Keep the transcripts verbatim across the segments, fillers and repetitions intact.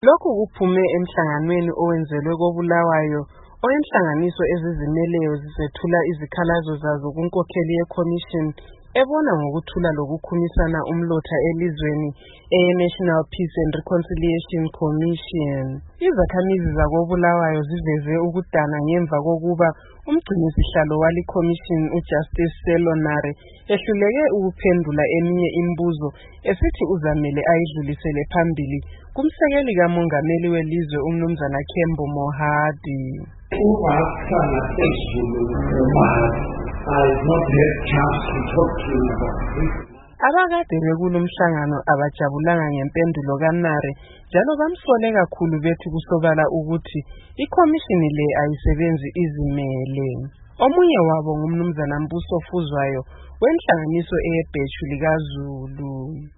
Lokhu kuphume emhlanganweni owenzelwe koBulawayo oyenhlanganiso ezizimeleyo zisethula izikhalazo zazo kunkokheli yeCommission ebona ngokuthula lokukhumisana umlotha elizweni eye-National Peace and Reconciliation Commission. Izakhamizi zakoBulawayo ziveze ukudana ngemva kokuba umgcinisihlalo wali commission uJustice Selonare ehluleke ukuphendula eminye imibuzo esithi uzamele ayidlulisele phambili kumsekeli kamongameli welizwe uMnumzana Kembo Mohadi. I've not had chance to talk to you about this. Abakade bekulomhlangano abajabulanga ngempendulo kaNare njalo bamsole kakhulu bethi kusobala ukuthi iCommission le ayisebenzi izimele. Omunye wabo ngumnumzana Mbuso Fuzwayo wenhlanganiso eyebhechu likaZulu.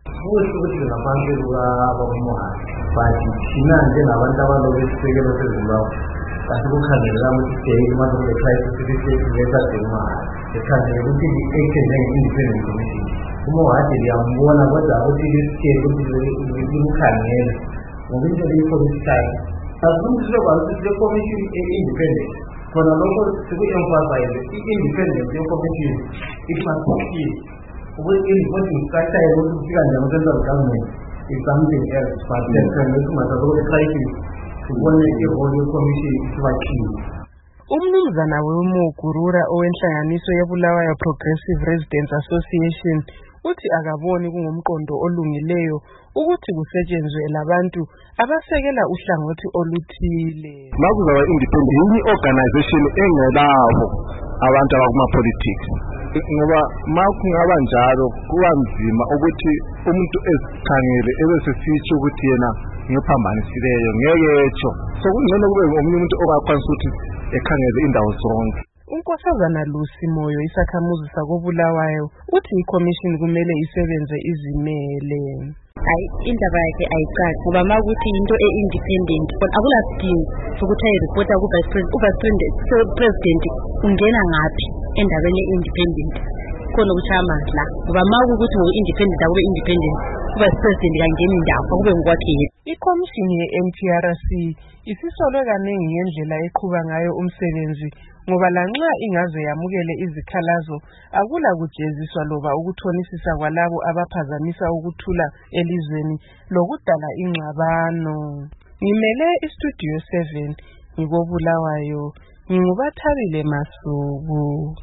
Ukuthi ngabantu abamoha bathi thina njengabantu abalokusekela seZimbabwe asikukhangela ukuthi imazo le crisis situation leta dema ekhangela ukuthi i-action independent commission uMohadi liyambona kodwa ukuthi lisike ukuthi likhangela ngokuthi le-commission akungisho ukuthi le commission independent khona lokho siku-emphasize i-independence ye-commission it must be ukuthi i-reporting structure yokuthi kufika njani central government is something else but then kumaza ukuthi crisis kubone iholo ye-commission isibakhile. Umnumzana weMugurura owenhlanganiso yeBulawayo Progressive Residents Association uthi akaboni kungumqondo olungileyo ukuthi kusetshenzwe labantu abasekela uhlangothi oluthile. Makuzaba independent organization engelabo abantu abakuma politics ngoba makungaba njalo kuba nzima ukuthi umuntu esikhangele ebesesitsho ukuthi yena ngiyophambanisileyo ngeke etsho sokungcono kube omunye umuntu okakwanisa ukuthi ekhangele indawo zonke. uNkosazana Lucy Moyo isakhamuzi sakoBulawayo uthi iCommission kumele isebenze izimele. Hayi indaba yakhe ayicaci ngoba makuthi into e-independent akulasidingo sokuthi ayireporta ku-vice president u-vice president ungena ngaphi endabeni e-independent khona ukuthi amandla ngoba makuthi ngo-independent akube independent u-vice president kangeni indawo akube ngokwakhe. iCommission ye-N P R C isisolwe kaningi ngendlela eqhuba ngayo umsebenzi ngoba lanxa ingaze yamukele izikhalazo akula kujeziswa loba ukuthonisisa kwalabo abaphazamisa ukuthula elizweni lokudala ingxabano. Ngimele iStudio seven ngikoBulawayo, nginguBathabile Masuku.